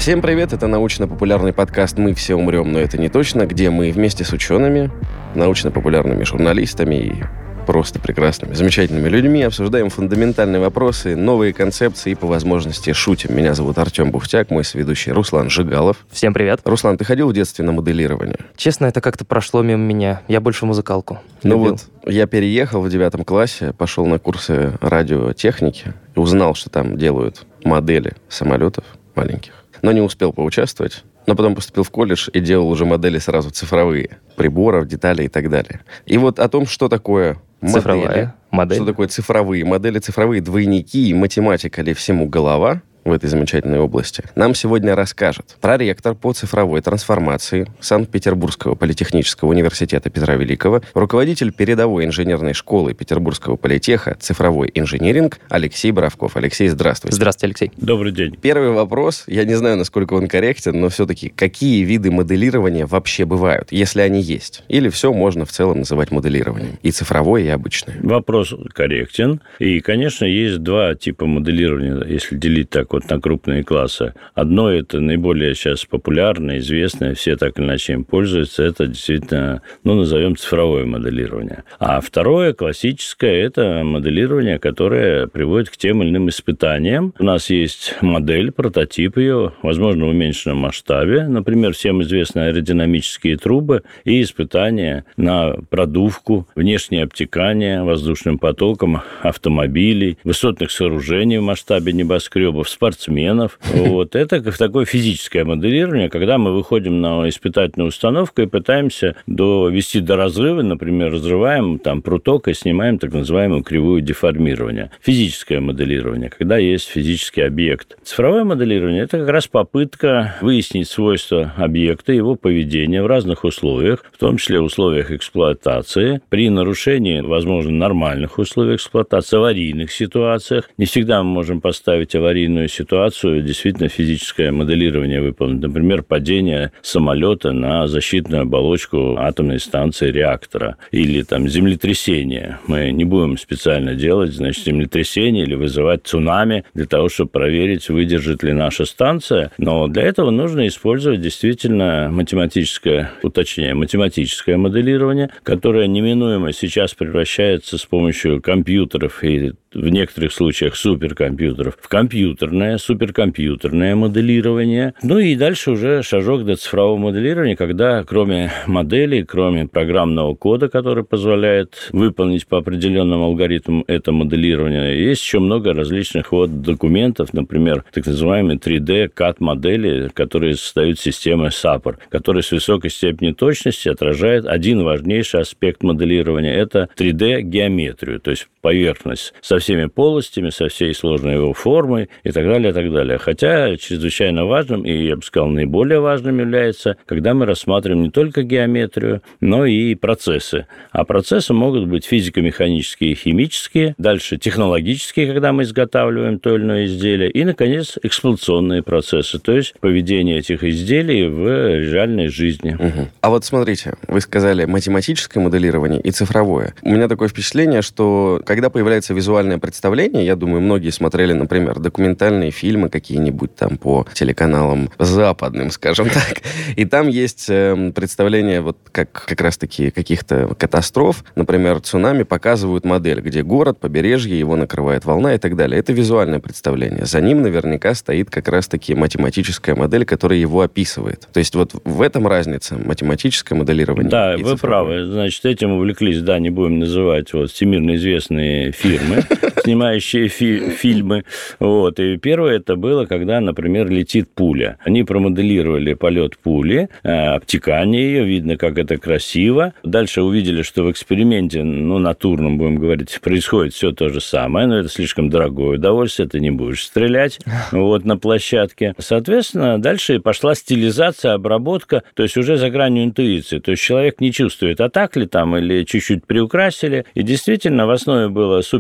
Всем привет, это научно-популярный подкаст «Мы все умрем, но это не точно», где мы вместе с учеными, научно-популярными журналистами и просто прекрасными, замечательными людьми обсуждаем фундаментальные вопросы, новые концепции и по возможности шутим. Меня зовут Артем Бухтяк, мой соведущий Руслан Жигалов. Всем привет. Руслан, ты ходил в детстве на моделирование? Честно, это как-то прошло мимо меня. Я больше музыкалку любил. Ну вот, я переехал в 9 классе, пошел на курсы радиотехники и узнал, что там делают модели самолетов маленьких, но не успел поучаствовать. Но потом поступил в колледж и делал уже модели сразу цифровые, приборов, деталей и так далее. И вот о том, что такое цифровая модель. Что такое цифровые модели, цифровые двойники и математика ли всему голова в этой замечательной области, нам сегодня расскажет проректор по цифровой трансформации Санкт-Петербургского политехнического университета Петра Великого, руководитель передовой инженерной школы Петербургского политеха «Цифровой инжиниринг» Алексей Боровков. Алексей, здравствуйте. Здравствуйте, Алексей. Добрый день. Первый вопрос, я не знаю, насколько он корректен, но все-таки какие виды моделирования вообще бывают, если они есть? Или все можно в целом называть моделированием? И цифровое, и обычное? Вопрос корректен. И, конечно, есть два типа моделирования, если делить так вот на крупные классы. Одно – это наиболее сейчас популярное, известное, все так или иначе им пользуются, это действительно, назовем цифровое моделирование. А второе, классическое, это моделирование, которое приводит к тем или иным испытаниям. У нас есть модель, прототип ее, возможно, в уменьшенном масштабе, например, всем известны аэродинамические трубы и испытания на продувку, внешнее обтекание воздушным потоком автомобилей, высотных сооружений в масштабе небоскребов, спортсменов. Вот. Это такое физическое моделирование, когда мы выходим на испытательную установку и пытаемся довести до разрыва, например, разрываем там пруток и снимаем так называемую кривую деформирования. Физическое моделирование, когда есть физический объект. Цифровое моделирование – это как раз попытка выяснить свойства объекта, его поведения в разных условиях, в том числе в условиях эксплуатации, при нарушении, возможно, нормальных условий эксплуатации, аварийных ситуациях. Не всегда мы можем поставить аварийную ситуацию, действительно физическое моделирование выполнить. Например, падение самолета на защитную оболочку атомной станции реактора или там землетрясение. Мы не будем специально делать, землетрясение или вызывать цунами для того, чтобы проверить, выдержит ли наша станция. Но для этого нужно использовать действительно математическое моделирование, которое неминуемо сейчас превращается с помощью компьютеров и в некоторых случаях суперкомпьютеров в компьютерное, суперкомпьютерное моделирование. И дальше уже шажок до цифрового моделирования, когда кроме моделей, кроме программного кода, который позволяет выполнить по определенным алгоритмам это моделирование, есть еще много различных документов, например, так называемые 3D CAD-модели, которые создают системы SAPR, которые с высокой степенью точности отражают один важнейший аспект моделирования – это 3D-геометрию, то есть поверхность со всеми полостями, со всей сложной его формой и так далее, и так далее. Хотя чрезвычайно важным, и, я бы сказал, наиболее важным является, когда мы рассматриваем не только геометрию, но и процессы. А процессы могут быть физико-механические и химические, дальше технологические, когда мы изготавливаем то или иное изделие, и, наконец, эксплуатационные процессы, то есть поведение этих изделий в реальной жизни. Угу. А вот смотрите, вы сказали математическое моделирование и цифровое. У меня такое впечатление, что когда появляется визуальное представление, я думаю, многие смотрели, например, документальные фильмы какие-нибудь там по телеканалам западным, скажем так, и там есть представление как раз-таки каких-то катастроф, например, цунами показывают модель, где город, побережье, его накрывает волна и так далее. Это визуальное представление. За ним наверняка стоит как раз-таки математическая модель, которая его описывает. То есть в этом разница, математическое моделирование. Да, вы правы. Значит, этим увлеклись, не будем называть всемирно известные фирмы, снимающие фильмы. И первое это было, когда, например, летит пуля. Они промоделировали полет пули, обтекание ее, видно, как это красиво. Дальше увидели, что в эксперименте, натурном, будем говорить, происходит все то же самое, но это слишком дорогое удовольствие, ты не будешь стрелять на площадке. Соответственно, дальше пошла стилизация, обработка, то есть уже за гранью интуиции. То есть человек не чувствует, а так ли там, или чуть-чуть приукрасили. И действительно, в основе было суперкомпьютерное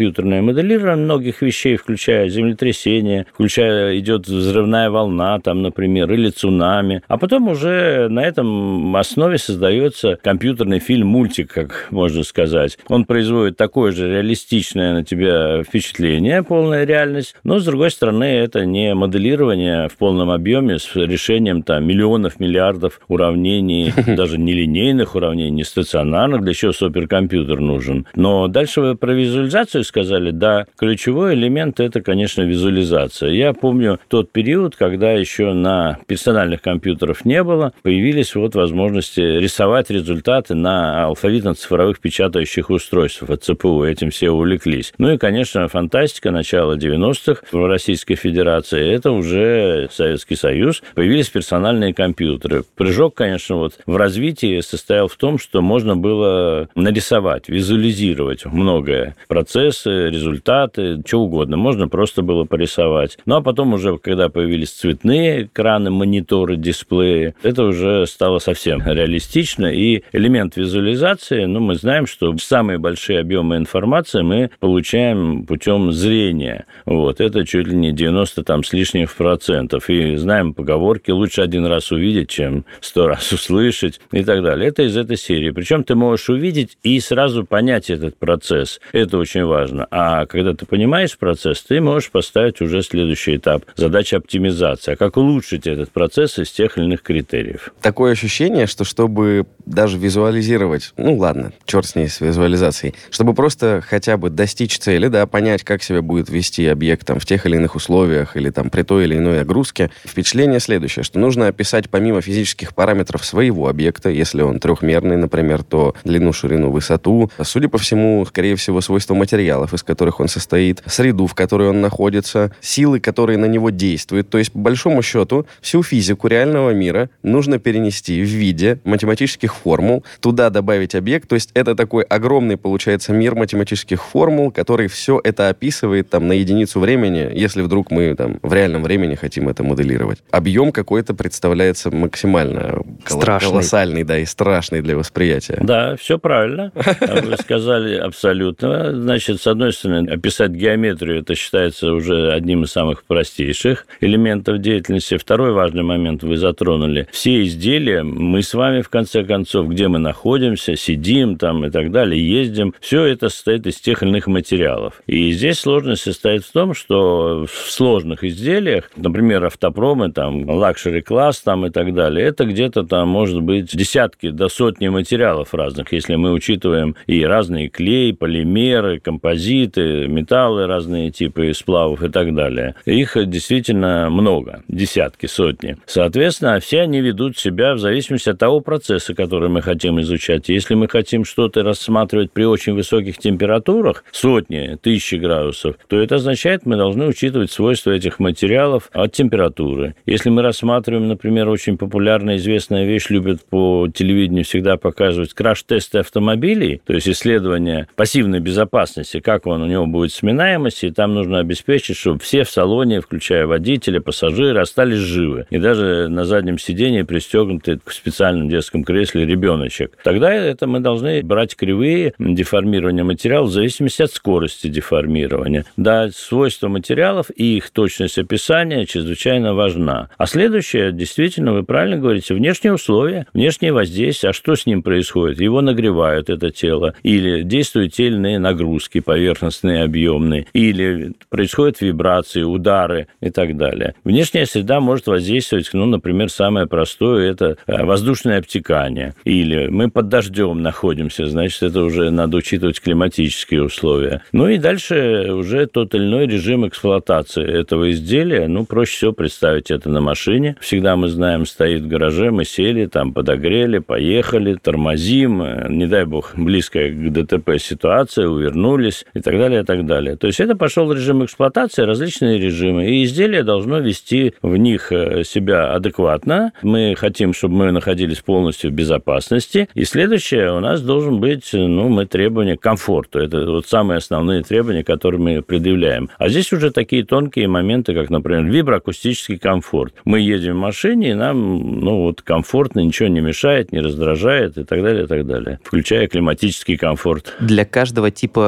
компьютерное моделирование многих вещей, включая землетрясение, включая идет взрывная волна, там, например, или цунами. А потом уже на этом основе создается компьютерный фильм, мультик, как можно сказать. Он производит такое же реалистичное на тебя впечатление, полная реальность, но, с другой стороны, это не моделирование в полном объеме с решением там миллионов, миллиардов уравнений, даже нелинейных уравнений, не стационарных, для чего суперкомпьютер нужен. Но дальше вы про визуализацию сказали. Да, ключевой элемент – это, конечно, визуализация. Я помню тот период, когда еще на персональных компьютерах не было, появились вот возможности рисовать результаты на алфавитно-цифровых печатающих устройствах от ЦПУ. Этим все увлеклись. Ну и, конечно, фантастика начала 90-х в Российской Федерации – это уже Советский Союз. Появились персональные компьютеры. Прыжок, конечно, вот в развитии состоял в том, что можно было нарисовать, визуализировать многое. Процессы, результаты, что угодно. Можно просто было порисовать. Ну, а потом уже, когда появились цветные экраны, мониторы, дисплеи, это уже стало совсем реалистично. И элемент визуализации, ну, мы знаем, что самые большие объемы информации мы получаем путем зрения. Вот. Это чуть ли не 90 там, с лишним процентов. И знаем поговорки: лучше один раз увидеть, чем 100 раз услышать и так далее. Это из этой серии. Причем ты можешь увидеть и сразу понять этот процесс. Это очень важно. А когда ты понимаешь процесс, ты можешь поставить уже следующий этап. Задача оптимизации. А как улучшить этот процесс из тех или иных критериев? Такое ощущение, что чтобы даже визуализировать, ну ладно, черт с ней, с визуализацией, чтобы просто хотя бы достичь цели, да, понять, как себя будет вести объект там, в тех или иных условиях или там, при той или иной нагрузке, впечатление следующее, что нужно описать помимо физических параметров своего объекта, если он трехмерный, например, то длину, ширину, высоту, судя по всему, скорее всего, свойства материалов, из которых он состоит, среду, в которой он находится, силы, которые на него действуют. То есть, по большому счету, всю физику реального мира нужно перенести в виде математических формул, туда добавить объект. То есть, это такой огромный, получается, мир математических формул, который все это описывает там, на единицу времени, если вдруг мы там, в реальном времени хотим это моделировать. Объем какой-то представляется максимально колоссальный, да, и страшный для восприятия. Да, все правильно. Вы сказали абсолютно. Значит, с одной стороны, описать геометрию, это считается уже одним из самых простейших элементов деятельности. Второй важный момент вы затронули. Все изделия, мы с вами, в конце концов, где мы находимся, сидим там и так далее, ездим, все это состоит из тех или иных материалов. И здесь сложность состоит в том, что в сложных изделиях, например, автопромы, там, лакшери-класс там и так далее, это где-то там может быть десятки до сотни материалов разных, если мы учитываем и разные клей, полимеры, композиты, металлы разные типы сплавов и так далее. Их действительно много, десятки, сотни. Соответственно, все они ведут себя в зависимости от того процесса, который мы хотим изучать. Если мы хотим что-то рассматривать при очень высоких температурах, сотни, тысячи градусов, то это означает, мы должны учитывать свойства этих материалов от температуры. Если мы рассматриваем, например, очень популярная известная вещь, любят по телевидению всегда показывать краш-тесты автомобилей, то есть исследование пассивной безопасности, как он, у него будет сминаемость, и там нужно обеспечить, чтобы все в салоне, включая водителя, пассажиры, остались живы. И даже на заднем сидении пристегнутый к специальном детском кресле ребеночек. Тогда это мы должны брать кривые деформирования материалов в зависимости от скорости деформирования. Да, свойства материалов и их точность описания чрезвычайно важна. А следующее, действительно, вы правильно говорите, внешние условия, внешние воздействия. А что с ним происходит? Его нагревают, это тело, или действуют те или иные нагрузки поверхностные, объемные, или происходят вибрации, удары и так далее. Внешняя среда может воздействовать, ну, например, самое простое – это воздушное обтекание. Или мы под дождем находимся, значит, это уже надо учитывать климатические условия. Ну и дальше уже тот или иной режим эксплуатации этого изделия. Ну, проще всего представить это на машине. Всегда мы знаем, стоит в гараже, мы сели, там подогрели, поехали, тормозим, не дай бог, близкая к ДТП ситуация, увернулись и так далее, и так далее. То есть это пошел режим эксплуатации, различные режимы, и изделие должно вести в них себя адекватно. Мы хотим, чтобы мы находились полностью в безопасности. И следующее у нас должен быть, ну, мы требования к комфорту. Это вот самые основные требования, которые мы предъявляем. А здесь уже такие тонкие моменты, как, например, виброакустический комфорт. Мы едем в машине, и нам, ну, вот комфортно, ничего не мешает, не раздражает и так далее, включая климатический комфорт. Для каждого типа воздействия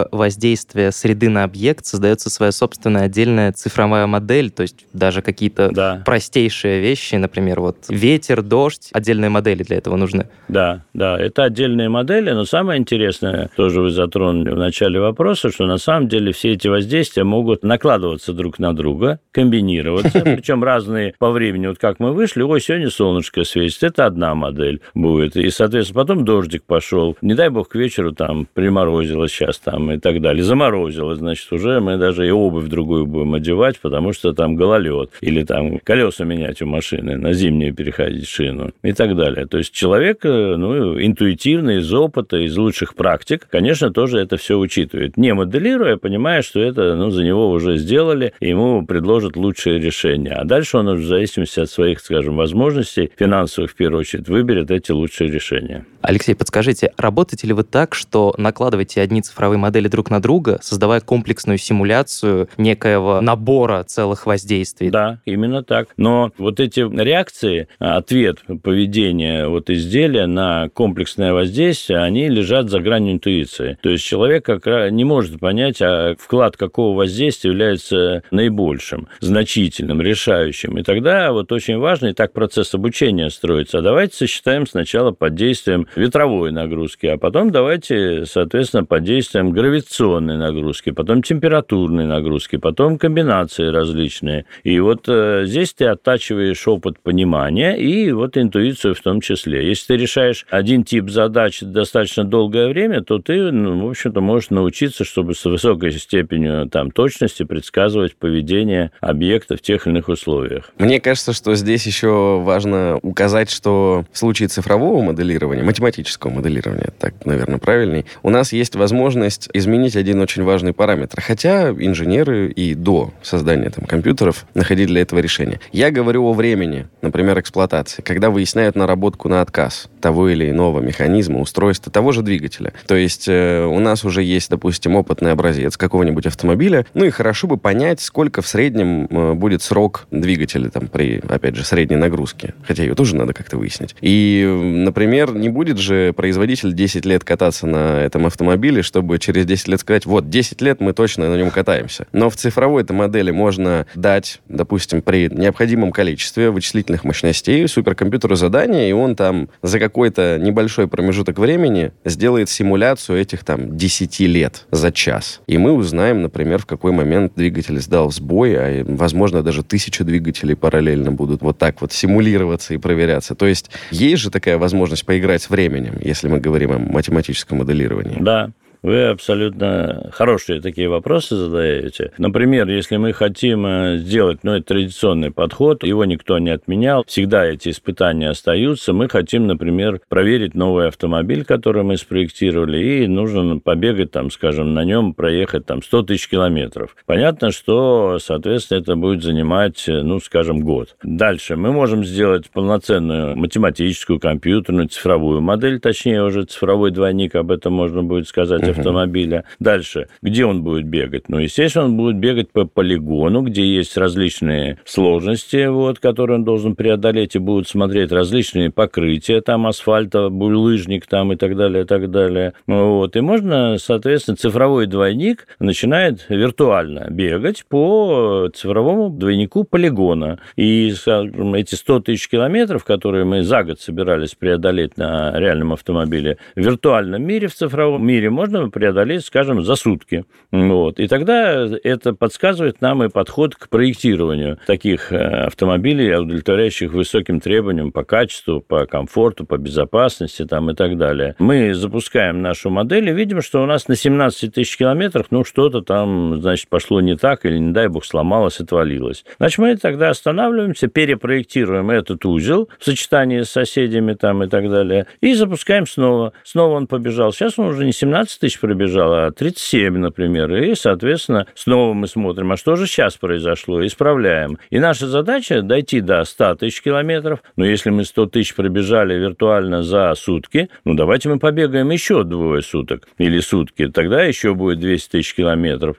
воздействия среды на объект создается своя собственная отдельная цифровая модель, то есть даже какие-то простейшие вещи, например, вот ветер, дождь, отдельные модели для этого нужны. Да, это отдельные модели, но самое интересное, тоже вы затронули в начале вопроса, что на самом деле все эти воздействия могут накладываться друг на друга, комбинироваться, причем разные по времени. Вот как мы вышли, сегодня солнышко светит, это одна модель будет, и, соответственно, потом дождик пошел, не дай бог к вечеру там приморозило сейчас там и так далее, заморозило, значит, уже мы даже и обувь другую будем одевать, потому что там гололед, или там колеса менять у машины, на зимнюю переходить шину и так далее. То есть человек, интуитивно, из опыта, из лучших практик, конечно, тоже это все учитывает. Не моделируя, понимая, что это, за него уже сделали, и ему предложат лучшее решение. А дальше он, в зависимости от своих, скажем, возможностей, финансовых, в первую очередь, выберет эти лучшие решения. Алексей, подскажите, работаете ли вы так, что накладываете одни цифровые модели друг на друга, создавая комплексную симуляцию некоего набора целых воздействий? Да, именно так. Но вот эти реакции, ответ, поведение изделия на комплексное воздействие, они лежат за гранью интуиции. То есть человек как раз не может понять, вклад какого воздействия является наибольшим, значительным, решающим. И тогда очень важно, и так процесс обучения строится. А давайте сосчитаем сначала под действием ветровой нагрузки, а потом давайте, соответственно, под действием гравитационной нагрузки, потом температурной нагрузки, потом комбинации различные. И здесь ты оттачиваешь опыт понимания и интуицию в том числе. Если ты решаешь один тип задач достаточно долгое время, то ты, в общем-то, можешь научиться, чтобы с высокой степенью точности предсказывать поведение объекта в тех или иных условиях. Мне кажется, что здесь еще важно указать, что в случае цифрового моделирования, математического моделирования, так, наверное, правильней, у нас есть возможность изменить один очень важный параметр. Хотя инженеры и до создания компьютеров находили для этого решение. Я говорю о времени, например, эксплуатации, когда выясняют наработку на отказ того или иного механизма, устройства, того же двигателя. То есть у нас уже есть, допустим, опытный образец какого-нибудь автомобиля, и хорошо бы понять, сколько в среднем будет срок двигателя при, опять же, средней нагрузке. Хотя ее тоже надо как-то выяснить. И, например, не будет же производитель 10 лет кататься на этом автомобиле, чтобы через 10 лет сказать, 10 лет мы точно на нем катаемся. Но в цифровой-то модели можно дать, допустим, при необходимом количестве вычислительных мощностей суперкомпьютеру задание, и он за какой-то небольшой промежуток времени сделает симуляцию этих 10 лет за час. И мы узнаем, например, в какой момент двигатель сдал сбой, а, возможно, даже 1000 двигателей параллельно будут так симулироваться и проверяться. То есть есть же такая возможность поиграть с временем, если мы говорим о математическом моделировании. Да. Вы абсолютно хорошие такие вопросы задаете. Например, если мы хотим сделать, это традиционный подход, его никто не отменял, всегда эти испытания остаются. Мы хотим, например, проверить новый автомобиль, который мы спроектировали, и нужно побегать, на нем проехать 100 тысяч километров. Понятно, что, соответственно, это будет занимать, год. Дальше мы можем сделать полноценную математическую, компьютерную, цифровую модель, точнее, уже цифровой двойник, об этом можно будет сказать, автомобиля. Дальше, где он будет бегать? Естественно, он будет бегать по полигону, где есть различные сложности, которые он должен преодолеть, и будут смотреть различные покрытия, асфальта, булыжник и так далее, и так далее. И можно, соответственно, цифровой двойник начинает виртуально бегать по цифровому двойнику полигона. И, эти 100 тысяч километров, которые мы за год собирались преодолеть на реальном автомобиле, в виртуальном мире, в цифровом мире можно преодолеть, за сутки. И тогда это подсказывает нам и подход к проектированию таких автомобилей, удовлетворяющих высоким требованиям по качеству, по комфорту, по безопасности и так далее. Мы запускаем нашу модель и видим, что у нас на 17 тысяч километрах что-то пошло не так или, не дай бог, сломалось, отвалилось. Значит, мы тогда останавливаемся, перепроектируем этот узел в сочетании с соседями и так далее, и запускаем снова. Снова он побежал. Сейчас он уже не 17 тысяч пробежал, а 37, например. И, соответственно, снова мы смотрим, а что же сейчас произошло, исправляем. И наша задача дойти до 100 тысяч километров. Но если мы 100 тысяч пробежали виртуально за сутки, давайте мы побегаем еще 2 суток или сутки. Тогда еще будет 200 тысяч километров.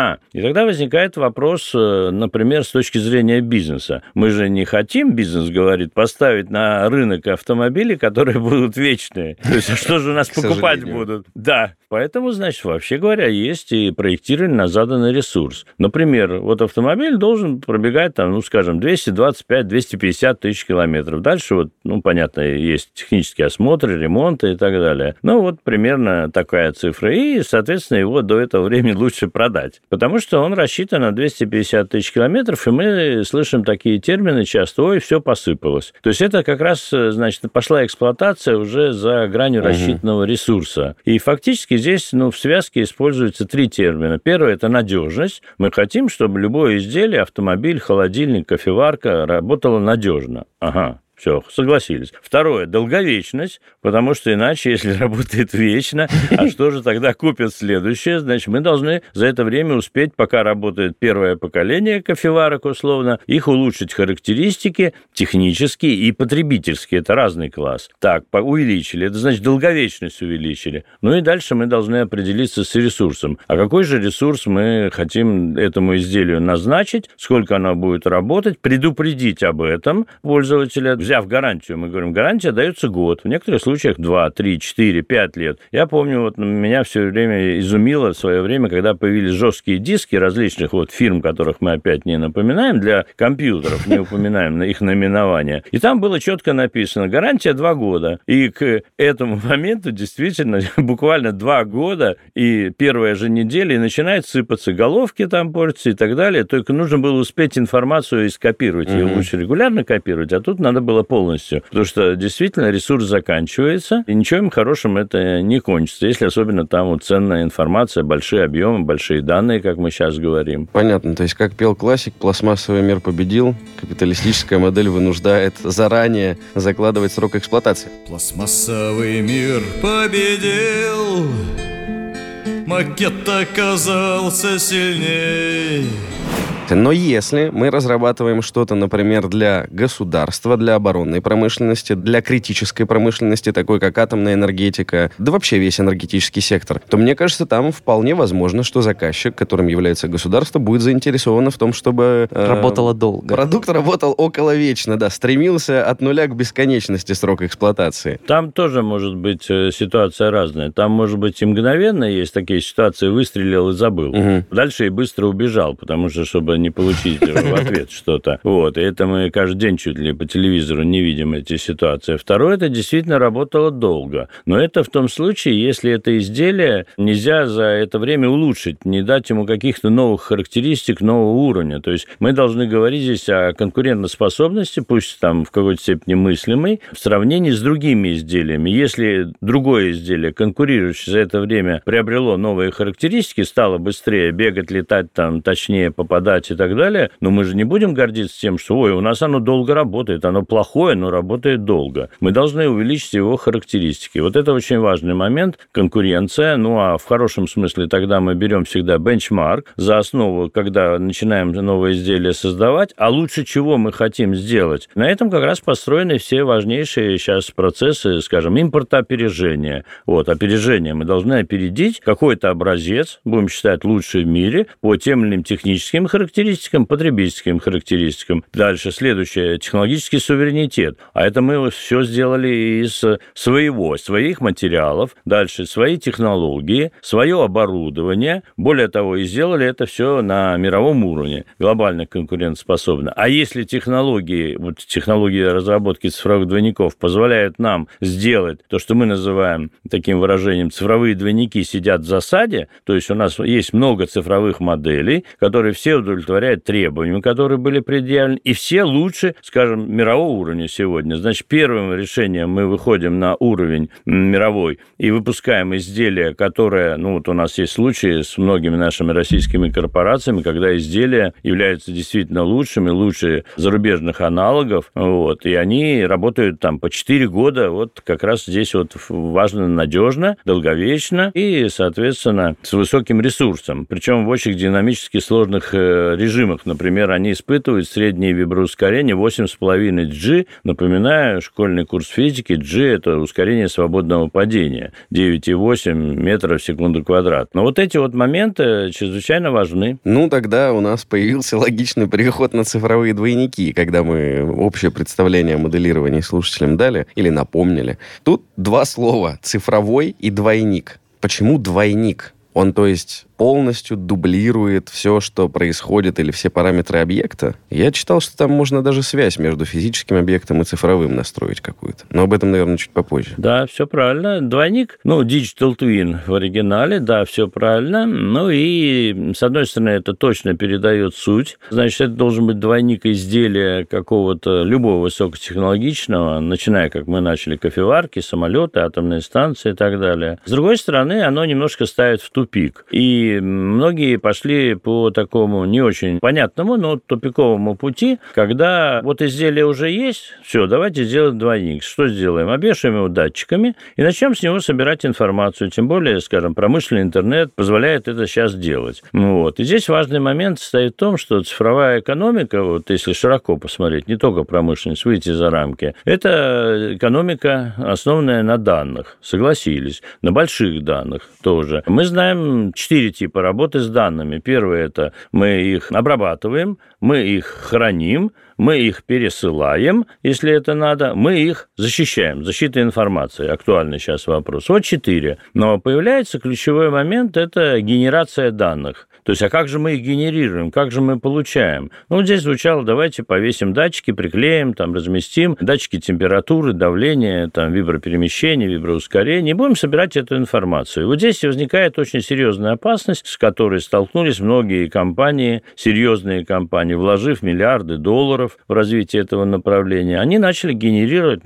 И тогда возникает вопрос, например, с точки зрения бизнеса. Мы же не хотим, бизнес говорит, поставить на рынок автомобили, которые будут вечные. То есть, а что же у нас покупать будут? Да. Поэтому, значит, вообще говоря, есть и проектирование на заданный ресурс. Например, вот автомобиль должен пробегать, там, 225-250 тысяч километров. Дальше, понятно, есть технические осмотры, ремонты и так далее. Примерно такая цифра. И, соответственно, его до этого времени лучше продать. Потому что он рассчитан на 250 тысяч километров, и мы слышим такие термины часто: ой, все посыпалось. То есть это как раз, значит, пошла эксплуатация уже за гранью рассчитанного ресурса. И фактически здесь, в связке используются 3 термина. Первое – это надежность. Мы хотим, чтобы любое изделие, автомобиль, холодильник, кофеварка работало надежно. Ага. Все, согласились. Второе – долговечность, потому что иначе, если работает вечно, а что же тогда купят следующее? Значит, мы должны за это время успеть, пока работает первое поколение кофеварок, условно, их улучшить характеристики технические и потребительские. Это разный класс. Так, увеличили. Это значит, долговечность увеличили. И дальше мы должны определиться с ресурсом. А какой же ресурс мы хотим этому изделию назначить, сколько оно будет работать, предупредить об этом пользователя. Взяв гарантию, мы говорим, гарантия дается год, в некоторых случаях 2, 3, 4, 5 лет. Я помню, меня все время изумило в свое время, когда появились жесткие диски различных фирм, которых мы опять не напоминаем, для компьютеров, не упоминаем их наименование. И там было четко написано, гарантия 2 года. И к этому моменту действительно буквально 2 года, и первая же неделя, и начинает сыпаться головки, там портятся и так далее. Только нужно было успеть информацию и скопировать. Ее лучше регулярно копировать, а тут надо было полностью. Потому что действительно ресурс заканчивается, и ничем хорошим это не кончится, если особенно там ценная информация, большие объемы, большие данные, как мы сейчас говорим. Понятно. То есть, как пел классик, пластмассовый мир победил, капиталистическая модель вынуждает заранее закладывать срок эксплуатации. Пластмассовый мир победил, макет оказался сильней. Но если мы разрабатываем что-то, например, для государства, для оборонной промышленности, для критической промышленности, такой как атомная энергетика, да вообще весь энергетический сектор, то, мне кажется, там вполне возможно, что заказчик, которым является государство, будет заинтересован в том, чтобы... Работало долго. Продукт работал околовечно, да, стремился от нуля к бесконечности срок эксплуатации. Там тоже может быть ситуация разная. Там, может быть, и мгновенно есть такие ситуации, выстрелил и забыл. Дальше и быстро убежал, потому что, чтобы не получить в ответ что-то. И это мы каждый день чуть ли по телевизору не видим эти ситуации. Второе, это действительно работало долго. Но это в том случае, если это изделие нельзя за это время улучшить, не дать ему каких-то новых характеристик, нового уровня. То есть мы должны говорить здесь о конкурентоспособности, пусть там в какой-то степени мыслимой, в сравнении с другими изделиями. Если другое изделие, конкурирующее за это время, приобрело новые характеристики, стало быстрее бегать, летать, там, точнее попадать и так далее, но мы же не будем гордиться тем, что, у нас оно долго работает, оно плохое, но работает долго. Мы должны увеличить его характеристики. Это очень важный момент, конкуренция, а в хорошем смысле тогда мы берем всегда бенчмарк за основу, когда начинаем новое изделие создавать, а лучше чего мы хотим сделать. На этом как раз построены все важнейшие сейчас процессы, скажем, импортоопережения. Опережение. Мы должны опередить какой-то образец, будем считать лучший в мире, по тем или иным техническим характеристикам, потребительским характеристикам. Дальше следующее – технологический суверенитет. А это мы все сделали из своих материалов. Дальше свои технологии, свое оборудование. Более того, и сделали это все на мировом уровне, глобально конкурентоспособно. А если технологии разработки цифровых двойников позволяют нам сделать то, что мы называем таким выражением «цифровые двойники сидят в засаде», то есть у нас есть много цифровых моделей, которые все удовлетворяют требованиям, которые были предъявлены, и все лучше, скажем, мирового уровня сегодня. Значит, первым решением мы выходим на уровень мировой и выпускаем изделия, которые, у нас есть случаи с многими нашими российскими корпорациями, когда изделия являются действительно лучше зарубежных аналогов, и они работают там по 4 года, как раз здесь важно надежно, долговечно и, соответственно, с высоким ресурсом. Причем в очень динамически сложных режимах. Например, они испытывают среднее виброускорение 8,5 G. Напоминаю, школьный курс физики, G – это ускорение свободного падения, 9,8 метров в секунду квадрат. Но эти моменты чрезвычайно важны. Тогда у нас появился логичный переход на цифровые двойники, когда мы общее представление о моделировании слушателям дали или напомнили. Тут 2 слова – цифровой и двойник. Почему двойник? Он, то есть, полностью дублирует все, что происходит, или все параметры объекта? Я читал, что там можно даже связь между физическим объектом и цифровым настроить какую-то. Но об этом, наверное, чуть попозже. Да, все правильно. Двойник, Digital Twin в оригинале, да, все правильно. И, с одной стороны, это точно передает суть. Значит, это должен быть двойник изделия какого-то любого высокотехнологичного, начиная, как мы начали, кофеварки, самолеты, атомные станции и так далее. С другой стороны, оно немножко ставит в тупик. И многие пошли по такому не очень понятному, но тупиковому пути, когда вот изделие уже есть, все, давайте сделаем двойник. Что сделаем? Обвешаем его датчиками и начнем с него собирать информацию. Тем более, скажем, промышленный интернет позволяет это сейчас делать. И здесь важный момент состоит в том, что цифровая экономика, вот если широко посмотреть, не только промышленность, выйти за рамки, это экономика, основанная на данных. Согласились. На больших данных тоже. Мы знаем 4 типа работы с данными. Первое – это мы их обрабатываем, мы их храним, мы их пересылаем, если это надо, мы их защищаем. Защита информации. Актуальный сейчас вопрос. Вот 4. Но появляется ключевой момент – это генерация данных. То есть, а как же мы их генерируем, как же мы получаем? Здесь звучало, давайте повесим датчики, приклеим, разместим датчики температуры, давления, виброперемещения, виброускорения, и будем собирать эту информацию. Вот здесь возникает очень серьезная опасность, с которой столкнулись многие компании, серьезные компании, вложив миллиарды долларов в развитие этого направления. Они начали генерировать,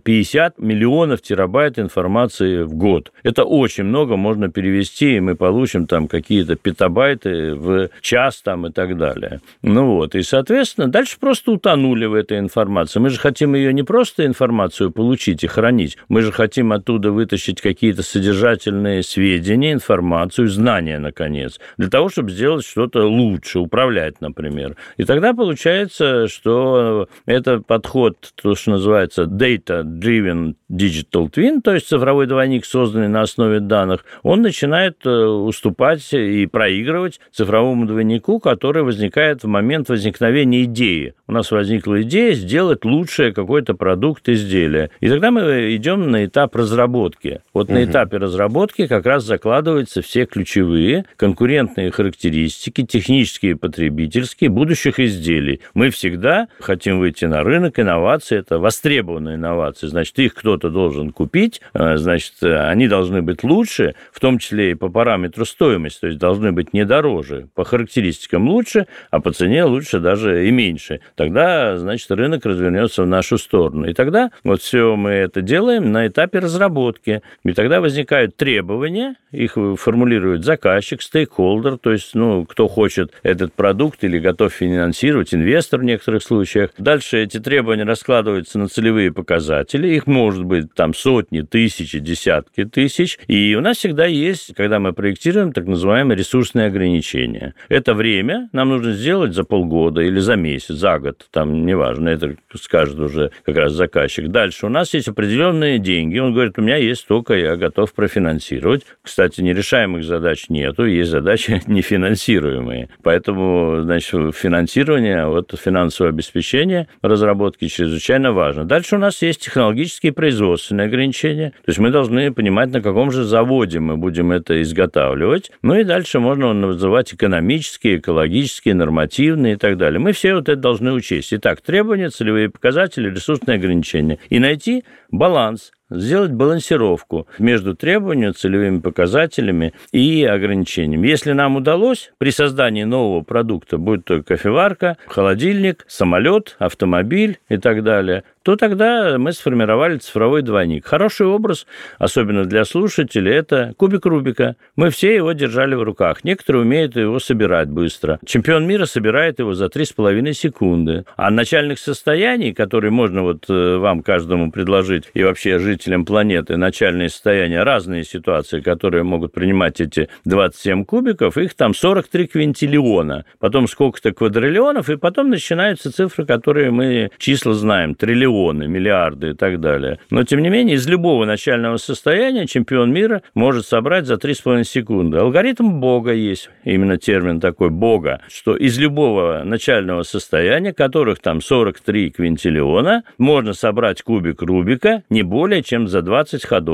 50 миллионов терабайт информации в год. Это очень много, можно перевести, и мы получим какие-то петабайты в час и так далее. И, соответственно, дальше просто утонули в этой информации. Мы же хотим ее не просто информацию получить и хранить, мы же хотим оттуда вытащить какие-то содержательные сведения, информацию, знания, наконец, для того, чтобы сделать что-то лучше, управлять, например. И тогда получается, что это подход, то, что называется data-driven digital twin, то есть цифровой двойник, созданный на основе данных, он начинает уступать и проигрывать цифровому двойнику, который возникает в момент возникновения идеи. У нас возникла идея сделать лучшее какой-то продукт, изделие. И тогда мы идем на этап разработки. На этапе разработки как раз закладываются все ключевые конкурентные характеристики, технические, потребительские, будущих изделий. Мы всегда хотим выйти на рынок, инновации, это востребованные инновации, значит, их кто-то должен купить, значит, они должны быть лучше, в том числе и по параметру стоимости, то есть должны быть не дороже, по характеристикам лучше, а по цене лучше даже и меньше. Тогда, значит, рынок развернется в нашу сторону. И тогда все мы это делаем на этапе разработки. И тогда возникают требования, их формулирует заказчик, стейкхолдер, то есть, кто хочет этот продукт или готов финансировать, инвестор в некоторых случаях. Дальше эти требования раскладываются на целевые показатели. Их может быть сотни, тысячи, десятки тысяч. И у нас всегда есть, когда мы проектируем, так называемые ресурсные ограничения. Это время нам нужно сделать за полгода или за месяц, за год, неважно, это скажет уже как раз заказчик. Дальше у нас есть определенные деньги. Он говорит, у меня есть столько, я готов профинансировать. Кстати, нерешаемых задач нету, есть задачи нефинансируемые. Поэтому, значит, финансирование, финансовое обеспечение разработки чрезвычайно важно. Дальше у нас есть технологические и производственные ограничения. То есть мы должны понимать, на каком же заводе мы будем это изготавливать. И дальше можно называть экономические, экологические, нормативные и так далее. Мы все это должны учесть. Итак, требования, целевые показатели, ресурсные ограничения. И найти баланс, сделать балансировку между требованиями, целевыми показателями и ограничениями. Если нам удалось при создании нового продукта, будь то кофеварка, холодильник, самолет, автомобиль и так далее, то тогда мы сформировали цифровой двойник. Хороший образ, особенно для слушателей, это кубик Рубика. Мы все его держали в руках. Некоторые умеют его собирать быстро. Чемпион мира собирает его за 3,5 секунды. А начальных состояний, которые можно вам каждому предложить, и вообще жителям планеты, начальные состояния, разные ситуации, которые могут принимать эти 27 кубиков, их 43 квинтиллиона. Потом сколько-то квадриллионов, и потом начинаются цифры, которые мы числа знаем, триллионы, миллиарды и так далее. Но, тем не менее, из любого начального состояния чемпион мира может собрать за 3,5 секунды. Алгоритм Бога есть, именно термин такой Бога, что из любого начального состояния, которых 43 квинтиллиона, можно собрать кубик Рубика не более чем за 20 ходов.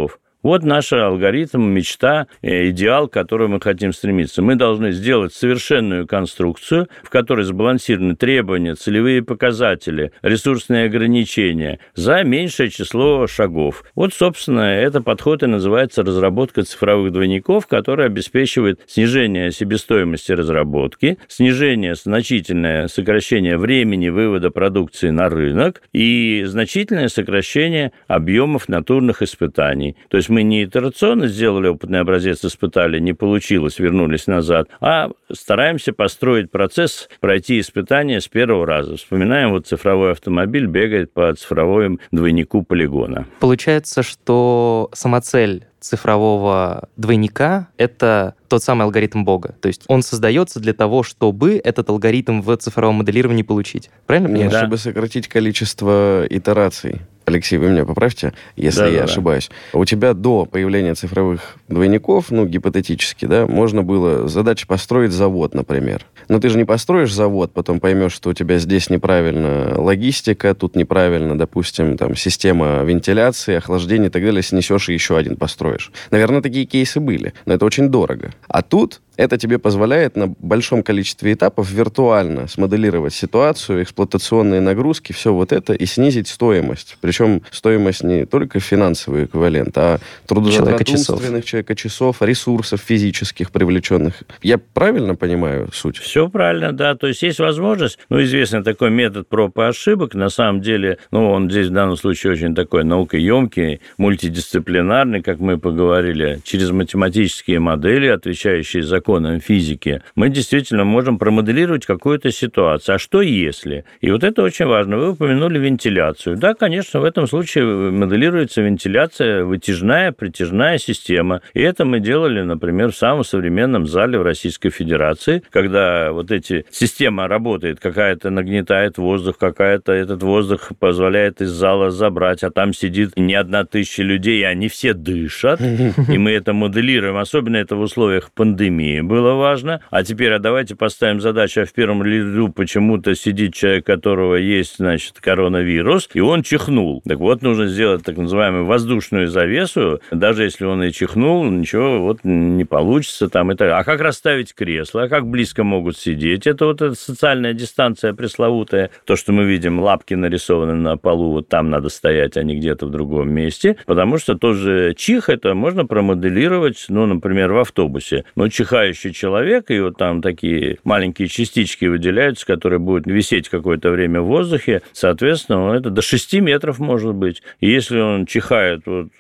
Вот наш алгоритм, мечта, идеал, к которому мы хотим стремиться. Мы должны сделать совершенную конструкцию, в которой сбалансированы требования, целевые показатели, ресурсные ограничения за меньшее число шагов. Вот, собственно, этот подход и называется разработка цифровых двойников, который обеспечивает снижение себестоимости разработки, снижение, значительное сокращение времени вывода продукции на рынок и значительное сокращение объемов натурных испытаний. То есть мы не итерационно сделали опытный образец, испытали, не получилось, вернулись назад, а стараемся построить процесс, пройти испытания с первого раза. Вспоминаем, вот цифровой автомобиль бегает по цифровому двойнику полигона. Получается, что сама цель цифрового двойника — это тот самый алгоритм Бога. То есть он создается для того, чтобы этот алгоритм в цифровом моделировании получить. Правильно понимаю? Нет, чтобы сократить количество итераций. Алексей, вы меня поправьте, если я ошибаюсь. У тебя до появления цифровых двойников, гипотетически, можно было задачу построить завод, например. Но ты же не построишь завод, потом поймешь, что у тебя здесь неправильно логистика, тут неправильно, допустим, система вентиляции, охлаждения и так далее, снесешь и еще один построишь. Наверное, такие кейсы были, но это очень дорого. А тут это тебе позволяет на большом количестве этапов виртуально смоделировать ситуацию, эксплуатационные нагрузки, все вот это, и снизить стоимость. Причем стоимость не только финансовый эквивалент, а трудозатрат умственных, человека-часов, ресурсов физических привлеченных. Я правильно понимаю суть? Все правильно, да. То есть есть возможность, известный такой метод проб и ошибок, на самом деле, он здесь в данном случае очень такой наукоемкий, мультидисциплинарный, как мы поговорили, через математические модели, отвечающие за законам физики, мы действительно можем промоделировать какую-то ситуацию. А что если? И вот это очень важно. Вы упомянули вентиляцию. Да, конечно, в этом случае моделируется вентиляция, вытяжная, притяжная система. И это мы делали, например, в самом современном зале в Российской Федерации, когда вот эти система работает, какая-то нагнетает воздух, какая-то этот воздух позволяет из зала забрать, а там сидит не 1000 людей, и они все дышат. И мы это моделируем. Особенно это в условиях пандемии было важно. А теперь давайте поставим задачу, в первом ряду почему-то сидит человек, у которого есть, коронавирус, и он чихнул. Так вот, нужно сделать так называемую воздушную завесу. Даже если он и чихнул, ничего не получится. И так. А как расставить кресло? А как близко могут сидеть? Это эта социальная дистанция пресловутая. То, что мы видим, лапки нарисованы на полу, там надо стоять, а не где-то в другом месте. Потому что тоже чих это можно промоделировать, например, в автобусе. Чихающий человек, и там такие маленькие частички выделяются, которые будут висеть какое-то время в воздухе, соответственно, это до 6 метров может быть. И если он чихает,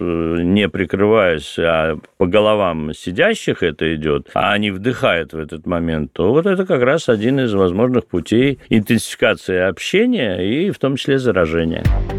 не прикрываясь, а по головам сидящих это идет, а они вдыхают в этот момент, то это как раз один из возможных путей интенсификации общения и в том числе заражения.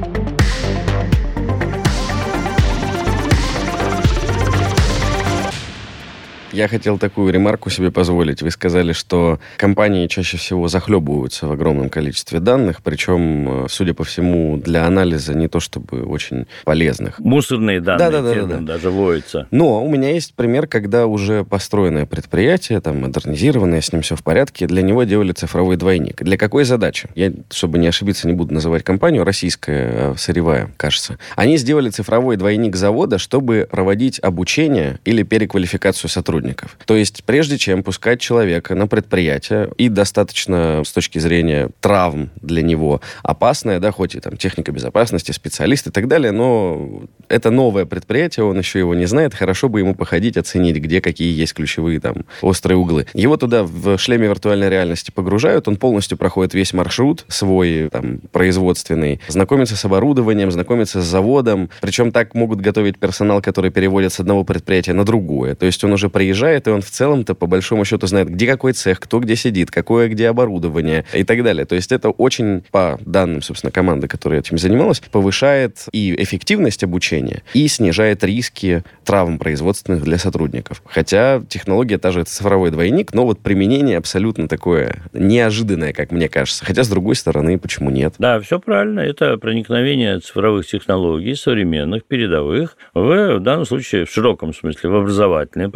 Я хотел такую ремарку себе позволить. Вы сказали, что компании чаще всего захлебываются в огромном количестве данных, причем, судя по всему, для анализа не то чтобы очень полезных. Мусорные данные, да. Даже водятся. Но у меня есть пример, когда уже построенное предприятие, модернизированное, с ним все в порядке, для него делали цифровой двойник. Для какой задачи? Я, чтобы не ошибиться, не буду называть компанию, российская, сырьевая, кажется. Они сделали цифровой двойник завода, чтобы проводить обучение или переквалификацию сотрудников. То есть, прежде чем пускать человека на предприятие, и достаточно с точки зрения травм для него опасное, хоть и техника безопасности, специалист и так далее, но это новое предприятие, он еще его не знает, хорошо бы ему походить, оценить, где какие есть ключевые острые углы. Его туда в шлеме виртуальной реальности погружают, он полностью проходит весь маршрут свой производственный, знакомится с оборудованием, знакомится с заводом, причем так могут готовить персонал, который переводят с одного предприятия на другое. То есть он уже приезжает, и он в целом-то по большому счету знает, где какой цех, кто где сидит, какое где оборудование и так далее. То есть это очень, по данным, собственно, команды, которая этим занималась, повышает и эффективность обучения, и снижает риски травм производственных для сотрудников. Хотя технология та же, цифровой двойник, но применение абсолютно такое неожиданное, как мне кажется. Хотя, с другой стороны, почему нет? Да, все правильно. Это проникновение цифровых технологий, современных, передовых, в данном случае, в широком смысле, в образовательный процесс.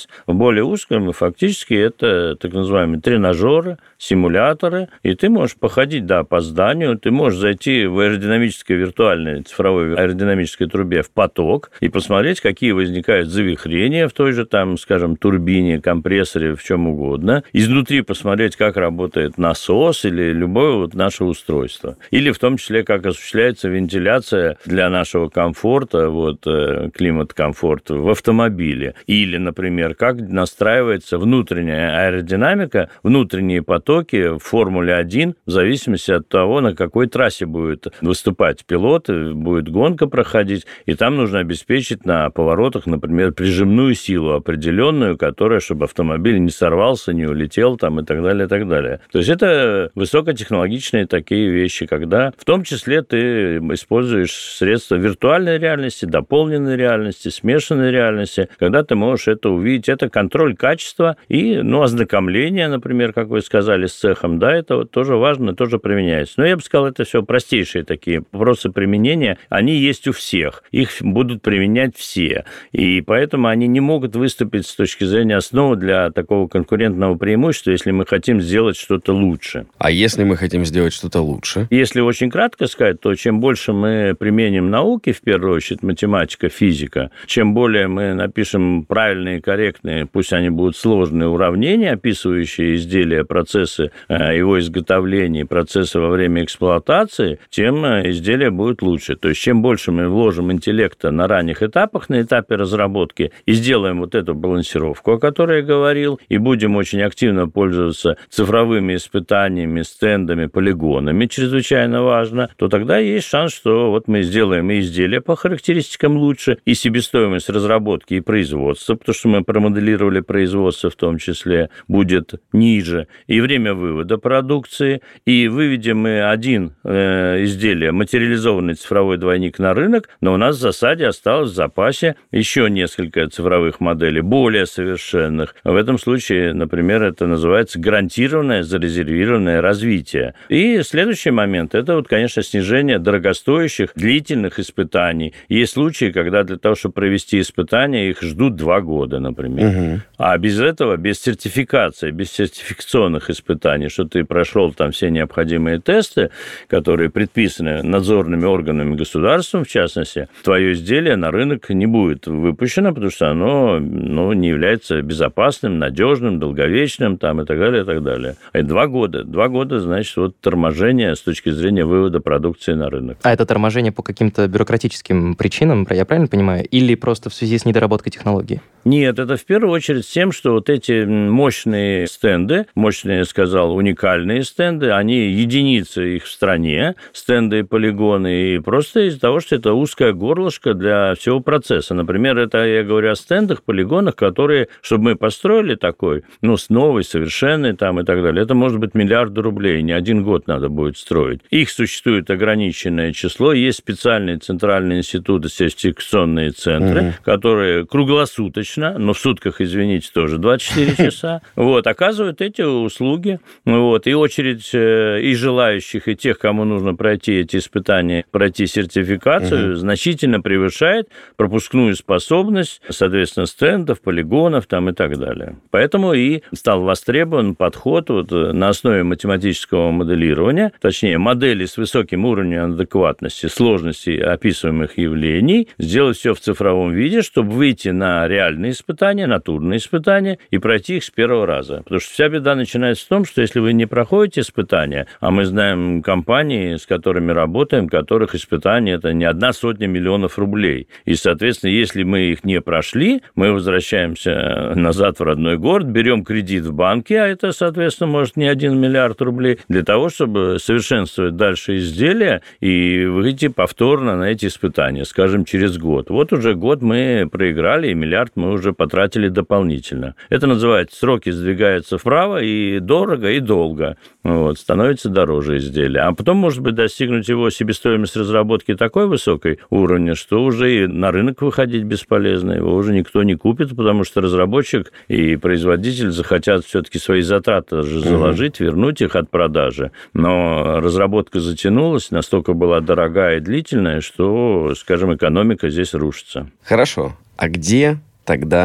в более узком, и фактически это так называемые тренажеры, симуляторы, и ты можешь походить, да, по зданию, ты можешь зайти в аэродинамической виртуальной цифровой аэродинамической трубе в поток и посмотреть, какие возникают завихрения в той же, там, скажем, турбине, компрессоре, в чем угодно. Изнутри посмотреть, как работает насос или любое вот наше устройство. Или в том числе, как осуществляется вентиляция для нашего комфорта, вот, климат-комфорт в автомобиле. Или, например, как настраивается внутренняя аэродинамика, внутренние потоки в Формуле-1 в зависимости от того, на какой трассе будет выступать пилот, будет гонка проходить, и там нужно обеспечить на поворотах, например, прижимную силу определенную, которая, чтобы автомобиль не сорвался, не улетел там, и так далее, и так далее. То есть это высокотехнологичные такие вещи, когда в том числе ты используешь средства виртуальной реальности, дополненной реальности, смешанной реальности, когда ты можешь это увидеть. Это контроль качества и, ознакомление, например, как вы сказали, с цехом, да, это вот тоже важно, тоже применяется. Но я бы сказал, это все простейшие такие вопросы применения, они есть у всех, их будут применять все, и поэтому они не могут выступить с точки зрения основы для такого конкурентного преимущества, если мы хотим сделать что-то лучше. А если мы хотим сделать что-то лучше? Если очень кратко сказать, то чем больше мы применим науки, в первую очередь математика, физика, чем более мы напишем правильные, корректные, пусть они будут сложные уравнения, описывающие изделия, процессы его изготовления, процессы во время эксплуатации, тем изделие будет лучше. То есть чем больше мы вложим интеллекта на ранних этапах, на этапе разработки, и сделаем вот эту балансировку, о которой я говорил, и будем очень активно пользоваться цифровыми испытаниями, стендами, полигонами, чрезвычайно важно, то тогда есть шанс, что вот мы сделаем и изделия по характеристикам лучше, и себестоимость разработки и производства, потому что мы промоделировали производство в том числе, будет ниже, и время вывода продукции, и выведем мы один изделие, материализованный цифровой двойник на рынок, но у нас в засаде осталось в запасе еще несколько цифровых моделей, более совершенных. В этом случае, например, это называется гарантированное, зарезервированное развитие. И следующий момент – это, вот, конечно, снижение дорогостоящих, длительных испытаний. Есть случаи, когда для того, чтобы провести испытания, их ждут 2 года, например. Угу. А без этого, без сертификации, без сертификационных испытаний, что ты прошел там все необходимые тесты, которые предписаны надзорными органами государства, в частности, твое изделие на рынок не будет выпущено, потому что оно не является безопасным, надежным, долговечным там, и так далее, и так далее. И 2 года. 2 года, значит, вот торможение с точки зрения вывода продукции на рынок. А это торможение по каким-то бюрократическим причинам, я правильно понимаю? Или просто в связи с недоработкой технологии? Нет, это в первую очередь с тем, что вот эти мощные стенды, мощные, я сказал, уникальные стенды, они единицы их в стране, стенды и полигоны, и просто из-за того, что это узкое горлышко для всего процесса. Например, это я говорю о стендах, полигонах, которые, чтобы мы построили такой, с новой, совершенной там и так далее, это может быть миллиарды рублей, не 1 год надо будет строить. Их существует ограниченное число, есть специальные центральные институты, сертификационные центры, которые круглосуточно, но в сутках, извините, тоже 24 часа, оказывают эти услуги, и очередь и желающих, и тех, кому нужно пройти эти испытания, пройти сертификацию, значительно превышает пропускную способность, соответственно, стендов, полигонов там и так далее. Поэтому и стал востребован подход на основе математического моделирования, точнее, модели с высоким уровнем адекватности, сложности описываемых явлений, сделать все в цифровом виде, чтобы выйти на реальные испытания, натурные испытания и пройти их с первого раза. Потому что вся беда начинается в том, что если вы не проходите испытания, а мы знаем компании, с которыми работаем, которых испытания – это не 100 миллионов рублей. И, соответственно, если мы их не прошли, мы возвращаемся назад в родной город, берем кредит в банке, а это, соответственно, может не 1 миллиард рублей, для того, чтобы совершенствовать дальше изделия и выйти повторно на эти испытания, скажем, через год. Вот уже год мы проиграли, и миллиард мы уже потратили дополнительно. Это называется, сроки сдвигаются вправо, и дорого, и долго. Становится дороже изделия. А потом, может быть, достигнуть его себестоимость разработки такой высокой уровня, что уже и на рынок выходить бесполезно, его уже никто не купит, потому что разработчик и производитель захотят все-таки свои затраты же заложить, вернуть их от продажи. Но разработка затянулась, настолько была дорогая и длительная, что, скажем, экономика здесь рушится. Хорошо. А где тогда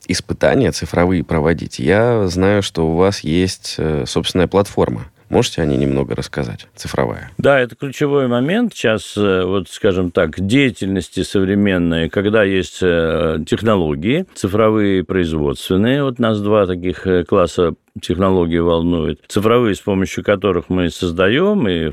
испытания цифровые проводить, я знаю, что у вас есть собственная платформа. Можете о ней немного рассказать? Цифровая. Да, это ключевой момент сейчас, вот, скажем так, деятельности современной, когда есть технологии цифровые, производственные. Вот нас два таких класса технологии волнуют, цифровые, с помощью которых мы создаем и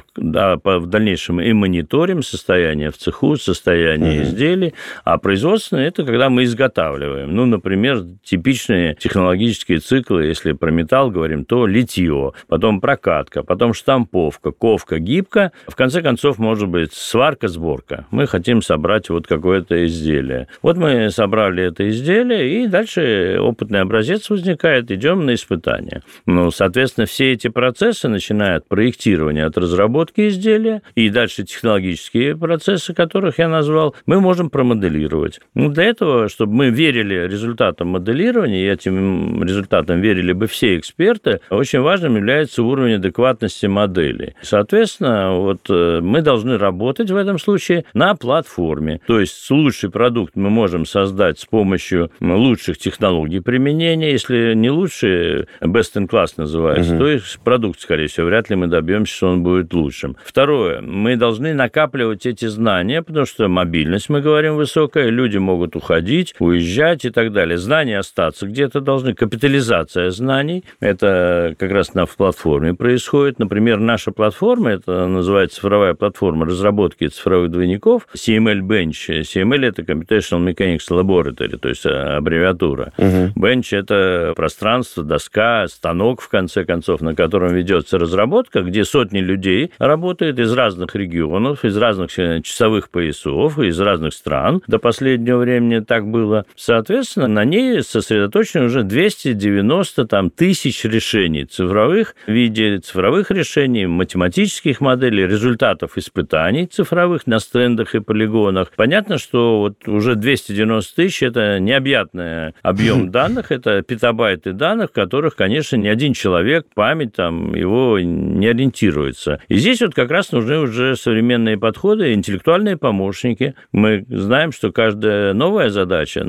в дальнейшем и мониторим состояние в цеху, состояние изделий, а производственные – это когда мы изготавливаем. Ну, например, типичные технологические циклы, если про металл говорим, то литье, потом прокатка, потом штамповка, ковка, гибка, в конце концов, может быть, сварка, сборка. Мы хотим собрать вот какое-то изделие. Вот мы собрали это изделие, и дальше опытный образец возникает, идем на испытание. Ну, соответственно, все эти процессы, начиная от проектирования, от разработки изделия, и дальше технологические процессы, которых я назвал, мы можем промоделировать. Ну, для этого, чтобы мы верили результатам моделирования, и этим результатам верили бы все эксперты, очень важным является уровень адекватности модели. Соответственно, вот мы должны работать в этом случае на платформе. То есть лучший продукт мы можем создать с помощью лучших технологий применения. Если не лучшие, best in class называется, то есть продукт, скорее всего, вряд ли мы добьемся, что он будет лучшим. Второе, мы должны накапливать эти знания, потому что мобильность, мы говорим, высокая, люди могут уходить, уезжать и так далее. Знания остаться где-то должны, капитализация знаний, это как раз в платформе происходит. Например, наша платформа, это называется цифровая платформа разработки цифровых двойников, CML Bench. CML – это Computational Mechanics Laboratory, то есть аббревиатура. Bench – это пространство, доска, станок, в конце концов, на котором ведется разработка, где сотни людей работают из разных регионов, из разных часовых поясов, из разных стран. До последнего времени так было. Соответственно, на ней сосредоточено уже 290 тысяч решений цифровых, в виде цифровых решений, математических моделей, результатов испытаний цифровых на стендах и полигонах. Понятно, что вот уже 290 тысяч – это необъятный объем данных, это петабайты данных, в которых, конечно, ни один человек, память его не ориентируется. И здесь вот как раз нужны уже современные подходы, интеллектуальные помощники. Мы знаем, что каждая новая задача,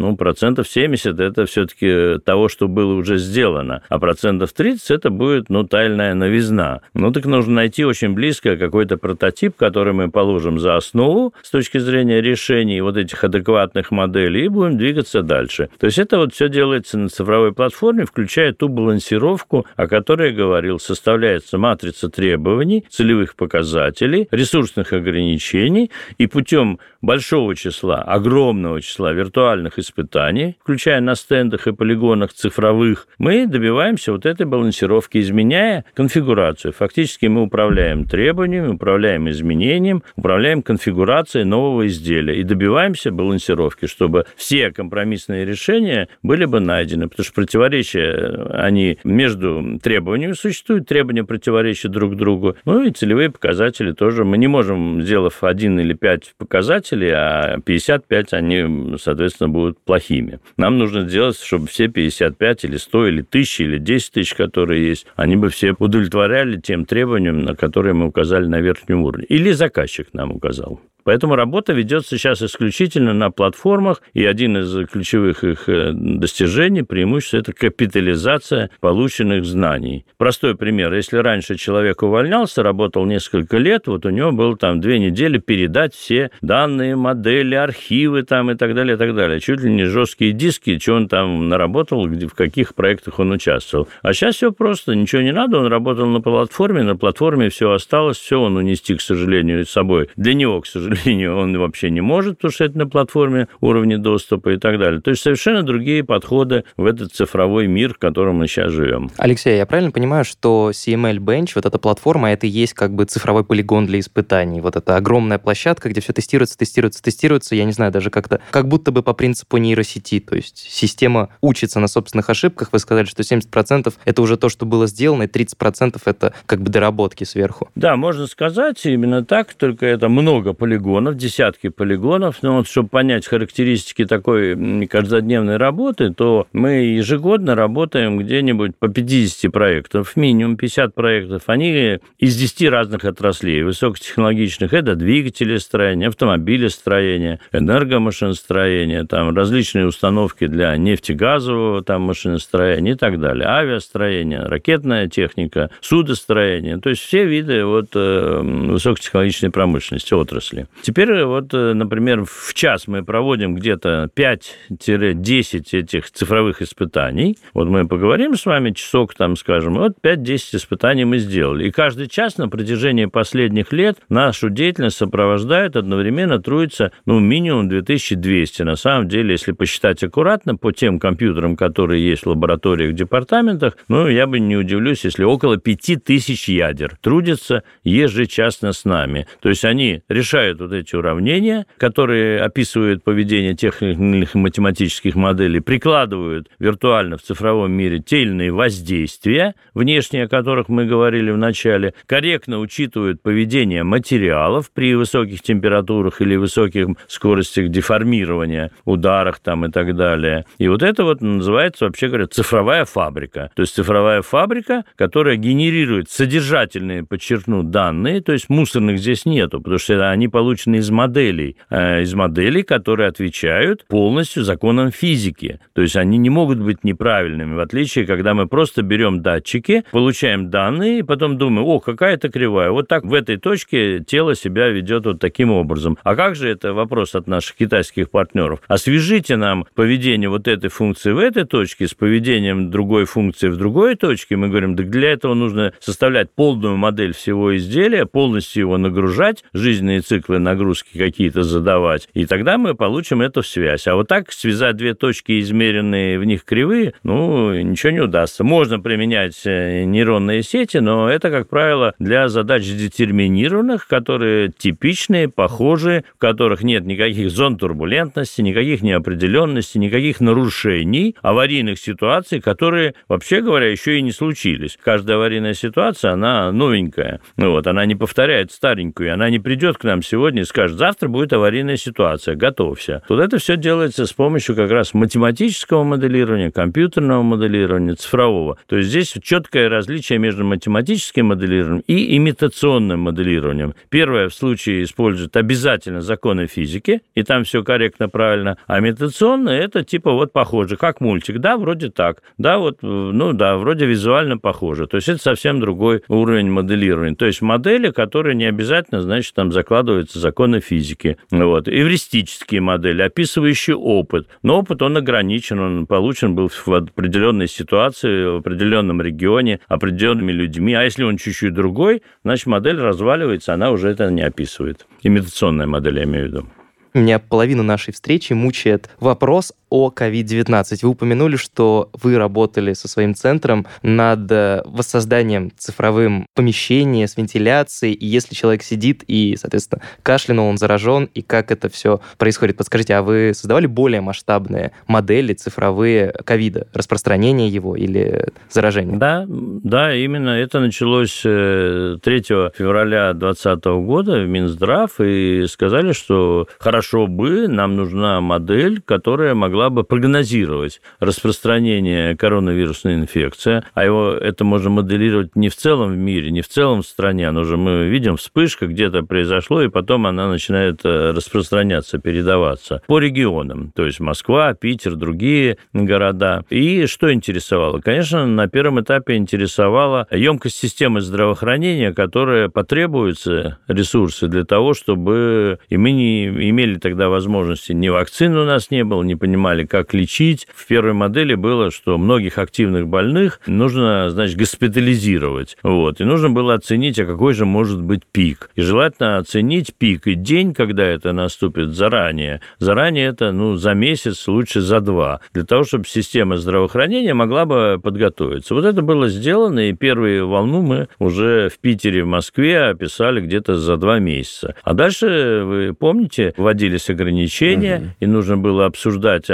70% это все-таки того, что было уже сделано, а 30% это будет, тайная новизна. Так нужно найти очень близко какой-то прототип, который мы положим за основу с точки зрения решений вот этих адекватных моделей, и будем двигаться дальше. То есть это вот все делается на цифровой платформе, включая ту балансировку, о которой я говорил, составляется матрица требований, целевых показателей, ресурсных ограничений, и путем большого числа, огромного числа виртуальных испытаний, включая на стендах и полигонах цифровых, мы добиваемся вот этой балансировки, изменяя конфигурацию. Фактически мы управляем требованиями, управляем изменением, управляем конфигурацией нового изделия и добиваемся балансировки, чтобы все компромиссные решения были бы найдены, потому что противоречия, они между требованиями существуют, требования противоречат друг другу, и целевые показатели тоже. Мы не можем, сделав 1 или 5 показателей, а 55, они, соответственно, будут плохими. Нам нужно сделать, чтобы все 55 или 100 или 1000 или 10 тысяч, которые есть, они бы все удовлетворяли тем требованиям, на которые мы указали на верхнем уровне. Или заказчик нам указал. Поэтому работа ведется сейчас исключительно на платформах, и один из ключевых их достижений, преимуществ – это капитализация полученных знаний. Простой пример. Если раньше человек увольнялся, работал несколько лет, вот у него было 2 недели передать все данные, модели, архивы и так далее, и так далее. Чуть ли не жесткие диски, что он там наработал, в каких проектах он участвовал. А сейчас все просто, ничего не надо, он работал на платформе все осталось, все он унести, к сожалению, с собой. Для него, к сожалению, он вообще не может, потому что это на платформе уровня доступа и так далее. То есть совершенно другие подходы в этот цифровой мир, в котором мы сейчас живем. Алексей, я правильно понимаю, что CML Bench, вот эта платформа, это и есть как бы цифровой полигон для испытаний? Вот эта огромная площадка, где все тестируется, я не знаю, даже как будто бы по принципу нейросети, то есть система учится на собственных ошибках. Вы сказали, что 70% это уже то, что было сделано, и 30% это как бы доработки сверху. Да, можно сказать именно так, только это много полигонов, полигонов, десятки полигонов. Но вот, чтобы понять характеристики такой каждодневной работы, то мы ежегодно работаем где-нибудь по 50 проектов, минимум 50 проектов. Они из 10 разных отраслей высокотехнологичных. Это двигателестроение, автомобилестроение, энергомашиностроение, там различные установки для нефтегазового там, машиностроения и так далее, авиастроение, ракетная техника, судостроение, то есть все виды высокотехнологичной промышленности, отрасли. Теперь вот, например, в час мы проводим где-то 5-10 этих цифровых испытаний. Вот мы поговорим с вами часок, там, скажем, вот 5-10 испытаний мы сделали. И каждый час на протяжении последних лет нашу деятельность сопровождает, одновременно трудится, минимум 2200. На самом деле, если посчитать аккуратно, по тем компьютерам, которые есть в лабораториях, департаментах, я бы не удивлюсь, если около 5000 ядер трудятся ежечасно с нами. То есть они решают вот эти уравнения, которые описывают поведение тех или иных математических моделей, прикладывают виртуально в цифровом мире те или иные воздействия, внешние, о которых мы говорили в начале, корректно учитывают поведение материалов при высоких температурах или высоких скоростях деформирования, ударах там и так далее. И вот это вот называется, вообще говоря, цифровая фабрика. То есть цифровая фабрика, которая генерирует содержательные, подчеркну, данные, то есть мусорных здесь нету, потому что они получены из моделей, которые отвечают полностью законам физики. То есть они не могут быть неправильными, в отличие, когда мы просто берем датчики, получаем данные, и потом думаем, какая-то кривая, вот так в этой точке тело себя ведет вот таким образом. А как же это вопрос от наших китайских партнеров? Освежите нам поведение вот этой функции в этой точке с поведением другой функции в другой точке. Мы говорим, так для этого нужно составлять полную модель всего изделия, полностью его нагружать, жизненные циклы нагрузки какие-то задавать, и тогда мы получим эту связь. А вот так связать две точки, измеренные в них кривые, ничего не удастся. Можно применять нейронные сети, но это, как правило, для задач детерминированных, которые типичные, похожие, в которых нет никаких зон турбулентности, никаких неопределенностей, никаких нарушений, аварийных ситуаций, которые, вообще говоря, еще и не случились. Каждая аварийная ситуация, она новенькая. Она не повторяет старенькую, она не придет к нам сегодня и скажет, завтра будет аварийная ситуация, готовься. Вот это все делается с помощью как раз математического моделирования, компьютерного моделирования, цифрового. То есть здесь четкое различие между математическим моделированием и имитационным моделированием. Первое в случае использует обязательно законы физики, и там все корректно, правильно, а имитационное это типа похоже, как мультик, да, вроде так, да, вроде визуально похоже. То есть это совсем другой уровень моделирования. То есть модели, которые не обязательно, значит, там закладываются законы физики. Эвристические модели, описывающие опыт. Но опыт, он ограничен, он получен был в определенной ситуации, в определенном регионе, определенными людьми. А если он чуть-чуть другой, значит, модель разваливается, она уже это не описывает. Имитационная модель, я имею в виду. Меня половину нашей встречи мучает вопрос о COVID-19. Вы упомянули, что вы работали со своим центром над воссозданием цифровым помещения с вентиляцией, и если человек сидит и, соответственно, кашлянул, он заражен, и как это все происходит. Подскажите, а вы создавали более масштабные модели цифровые ковида, распространения его или заражения? Да, именно это началось 3 февраля 2020 года в Минздрав, и сказали, что хорошо бы, нам нужна модель, которая могла бы прогнозировать распространение коронавирусной инфекции, а это можно моделировать не в целом в мире, не в целом в стране, но уже мы видим, вспышка где-то произошло, и потом она начинает распространяться, передаваться по регионам, то есть Москва, Питер, другие города. И что интересовало? Конечно, на первом этапе интересовала емкость системы здравоохранения, которая потребуется, ресурсы для того, чтобы и мы не имели тогда возможности, ни вакцин у нас не было, не понимали, как лечить. В первой модели было, что многих активных больных нужно, госпитализировать. И нужно было оценить, а какой же может быть пик. И желательно оценить пик и день, когда это наступит, заранее. Заранее это, за месяц, лучше за 2, для того, чтобы система здравоохранения могла бы подготовиться. Это было сделано, и первую волну мы уже в Питере, в Москве описали где-то за 2 месяца. А дальше, вы помните, вводились ограничения, и нужно было обсуждать,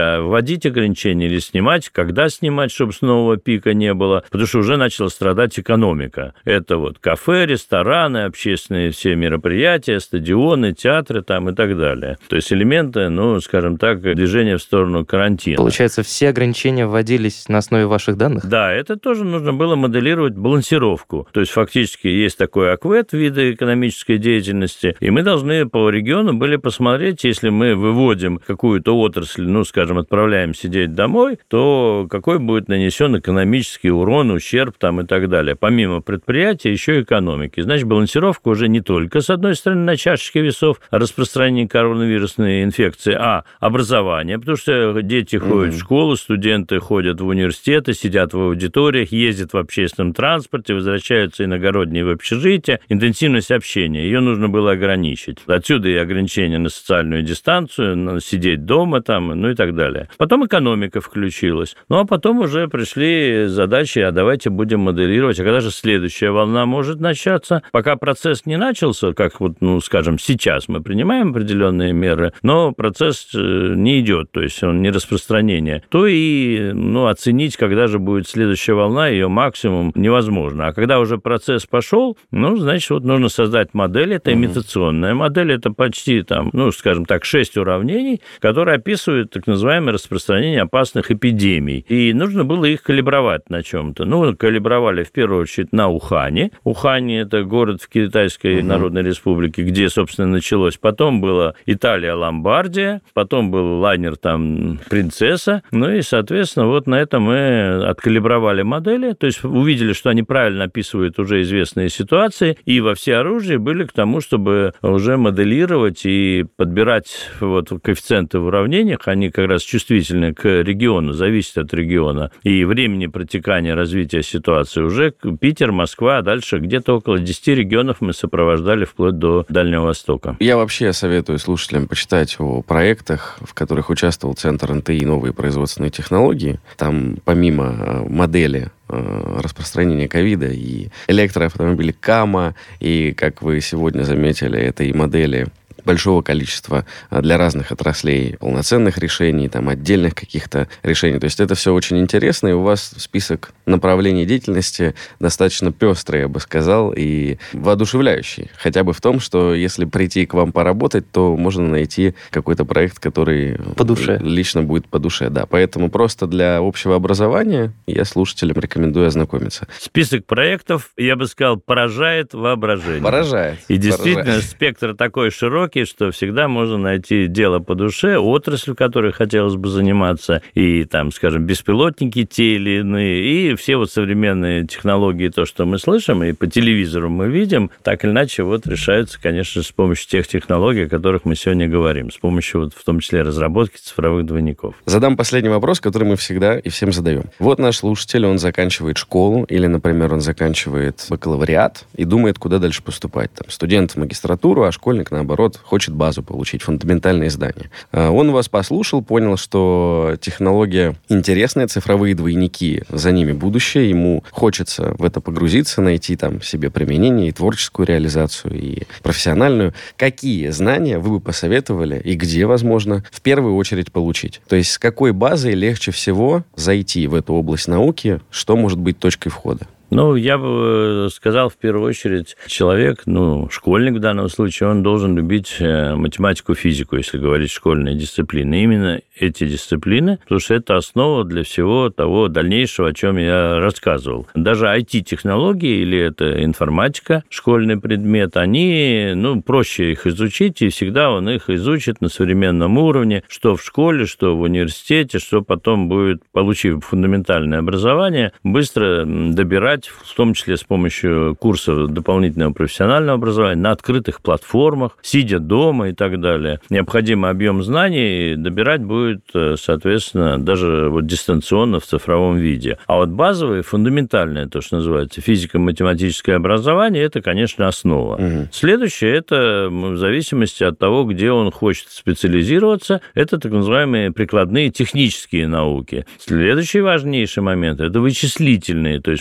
вводить ограничения или снимать, когда снимать, чтобы снова пика не было, потому что уже начала страдать экономика. Это вот кафе, рестораны, общественные все мероприятия, стадионы, театры там и так далее. То есть элементы, ну, скажем так, движения в сторону карантина. Получается, все ограничения вводились на основе ваших данных? Да, это тоже нужно было моделировать балансировку. То есть фактически есть такой АКВЭД, виды экономической деятельности, и мы должны по региону были посмотреть, если мы выводим какую-то отрасль, ну, скажем, отправляем сидеть домой, то какой будет нанесен экономический урон, ущерб там и так далее. Помимо предприятия, еще и экономики. Значит, балансировка уже не только, с одной стороны, на чашечке весов распространения коронавирусной инфекции, а образование, потому что дети ходят в школу, студенты ходят в университеты, сидят в аудиториях, ездят в общественном транспорте, возвращаются иногородние в общежитие. Интенсивность общения, ее нужно было ограничить. Отсюда и ограничения на социальную дистанцию, на сидеть дома там, ну и так далее. Потом экономика включилась. Ну, а потом уже пришли задачи, а давайте будем моделировать, а когда же следующая волна может начаться. Пока процесс не начался, как вот, ну, скажем, сейчас мы принимаем определенные меры, но процесс не идет, то есть он не распространение, то и, ну, оценить, когда же будет следующая волна, ее максимум невозможно. А когда уже процесс пошел, ну, значит, вот нужно создать модель, это имитационная модель, это почти там, ну, скажем так, 6 уравнений, которые описывают так называемое распространение опасных эпидемий. И нужно было их калибровать на чем-то. Ну, калибровали в первую очередь на Ухане. Ухань – это город в Китайской Народной Республике, где, собственно, началось. Потом была Италия, Ломбардия, потом был лайнер там «Принцесса». Ну и, соответственно, вот на этом мы откалибровали модели, то есть увидели, что они правильно описывают уже известные ситуации, и во всеоружии были к тому, чтобы уже моделировать и подбирать вот коэффициенты в уравнениях, они как раз чувствительны к региону, зависят от региона, и времени протекания развития ситуации уже Питер, Москва, а дальше где-то около 10 регионов мы сопровождали вплоть до Дальнего Востока. Я вообще советую слушателям почитать о проектах, в которых участвовал Центр НТИ «Новые производственные технологии». Там помимо модели распространения ковида и электроавтомобилей КАМА, и, как вы сегодня заметили, это и модели большого количества для разных отраслей полноценных решений, там, отдельных каких-то решений. То есть это все очень интересно, и у вас список направлений деятельности достаточно пестрый, я бы сказал, и воодушевляющий. Хотя бы в том, что если прийти к вам поработать, то можно найти какой-то проект, который по душе. Лично будет по душе. Да. Поэтому просто для общего образования я слушателям рекомендую ознакомиться. Список проектов, я бы сказал, поражает воображение. Поражает. И действительно, спектр такой широкий, что всегда можно найти дело по душе, отрасль, в которой хотелось бы заниматься, и там, скажем, беспилотники те или иные, и все вот современные технологии, то, что мы слышим, и по телевизору мы видим, так или иначе вот решаются, конечно, с помощью тех технологий, о которых мы сегодня говорим, с помощью вот в том числе разработки цифровых двойников. Задам последний вопрос, который мы всегда и всем задаем. Вот наш слушатель, он заканчивает школу, или, например, он заканчивает бакалавриат и думает, куда дальше поступать. Там, студент в магистратуру, а школьник, наоборот, хочет базу получить, фундаментальные знания. Он вас послушал, понял, что технология интересная, цифровые двойники, за ними будущее, ему хочется в это погрузиться, найти там себе применение и творческую реализацию, и профессиональную. Какие знания вы бы посоветовали и где, возможно, в первую очередь получить? То есть с какой базой легче всего зайти в эту область науки, что может быть точкой входа? Ну, я бы сказал, в первую очередь, человек, ну, школьник в данном случае, он должен любить математику, физику, если говорить школьные дисциплины. Именно эти дисциплины, потому что это основа для всего того дальнейшего, о чем я рассказывал. Даже IT-технологии или это информатика, школьный предмет, они, ну, проще их изучить, и всегда он их изучит на современном уровне, что в школе, что в университете, что потом будет, получив фундаментальное образование, быстро добирать, в том числе с помощью курсов дополнительного профессионального образования, на открытых платформах, сидя дома и так далее. Необходимый объем знаний добирать будет, соответственно, даже вот дистанционно в цифровом виде. А вот базовое, фундаментальное, то, что называется физико-математическое образование, это, конечно, основа. Следующее, это в зависимости от того, где он хочет специализироваться, это так называемые прикладные технические науки. Следующий важнейший момент – это вычислительные, то есть мы все время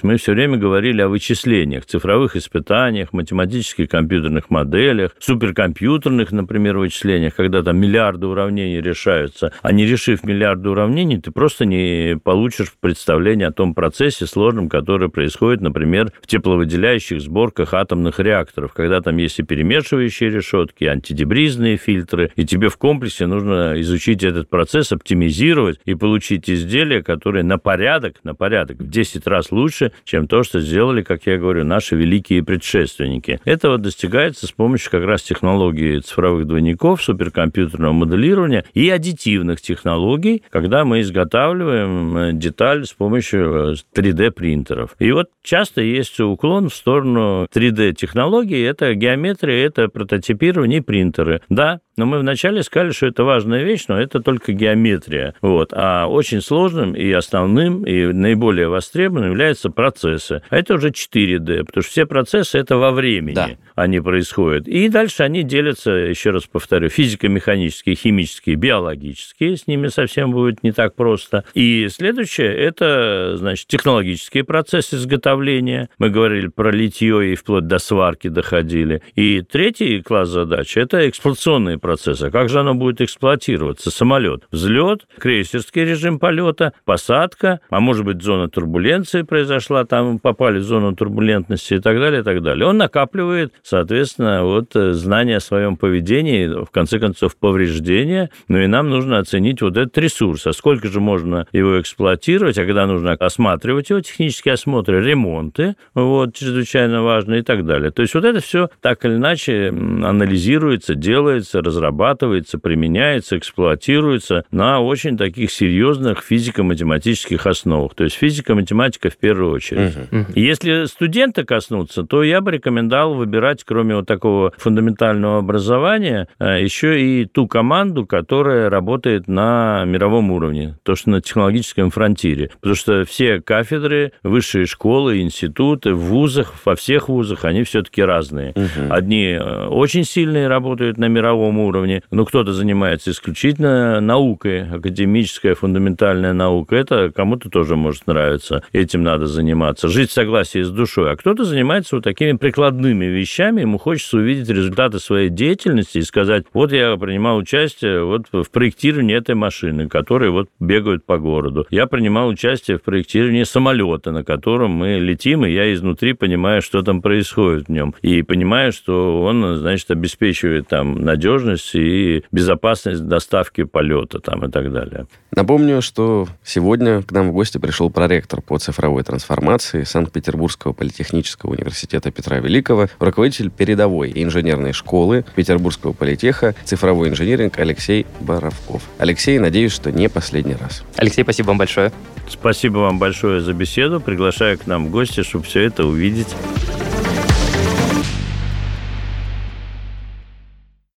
время говорили о вычислениях, цифровых испытаниях, математических компьютерных моделях, суперкомпьютерных, например, вычислениях, когда там миллиарды уравнений решаются. А не решив миллиарды уравнений, ты просто не получишь представление о том процессе сложном, который происходит, например, в тепловыделяющих сборках атомных реакторов, когда там есть и перемешивающие решетки, и антидебризные фильтры, и тебе в комплексе нужно изучить этот процесс, оптимизировать и получить изделие, которое на порядок в 10 раз лучше, чем то, что сделали, как я говорю, наши великие предшественники. Это вот достигается с помощью как раз технологий цифровых двойников, суперкомпьютерного моделирования и аддитивных технологий, когда мы изготавливаем деталь с помощью 3D-принтеров. И вот часто есть уклон в сторону 3D-технологий, это геометрия, это прототипирование и принтеры. Да, но мы вначале сказали, что это важная вещь, но это только геометрия. Вот. А очень сложным и основным, и наиболее востребованным являются процессы. А это уже 4D, потому что все процессы – это во времени. Да. Они происходят. И дальше они делятся, еще раз повторю, физико-механические, химические, биологические. С ними совсем будет не так просто. И следующее – это, значит, технологические процессы изготовления. Мы говорили про литье и вплоть до сварки доходили. И третий класс задач – это эксплуатационные процессы. Как же оно будет эксплуатироваться? Самолет. Взлет, крейсерский режим полета, посадка, а может быть, зона турбуленции произошла, там попали в зону турбулентности и так далее, и так далее. Он накапливает, соответственно, вот знания о своем поведении, в конце концов, повреждения, но и нам нужно оценить вот этот ресурс, а сколько же можно его эксплуатировать, а когда нужно осматривать его, технические осмотры, ремонты, вот, чрезвычайно важно и так далее. То есть вот это все так или иначе анализируется, делается, разрабатывается, применяется, эксплуатируется на очень таких серьезных физико-математических основах. То есть физика-математика в первую очередь. Если студента коснуться, то я бы рекомендовал выбирать, кроме вот такого фундаментального образования, еще и ту команду, которая работает на мировом уровне, то, что на технологическом фронтире. Потому что все кафедры, высшие школы, институты в вузах, во всех вузах, они все-таки разные. Одни очень сильные работают на мировом уровне, но кто-то занимается исключительно наукой, академическая, фундаментальная наука. Это кому-то тоже может нравиться. Этим надо заниматься. Жить в согласии с душой. А кто-то занимается вот такими прикладными вещами. Ему хочется увидеть результаты своей деятельности и сказать, вот я принимал участие вот в проектировании этой машины, которые вот бегают по городу. Я принимал участие в проектировании самолета, на котором мы летим, и я изнутри понимаю, что там происходит в нем. И понимаю, что он, значит, обеспечивает там надежность и безопасность доставки полета там и так далее. Напомню, что сегодня к нам в гости пришел проректор по цифровой трансформации Санкт-Петербургского политехнического университета Петра Великого, руководитель передовой инженерной школы Петербургского политеха «Цифровой инжиниринг» Алексей Боровков. Алексей, надеюсь, что не последний раз. Алексей, спасибо вам большое. Спасибо вам большое за беседу. Приглашаю к нам в гости, чтобы все это увидеть.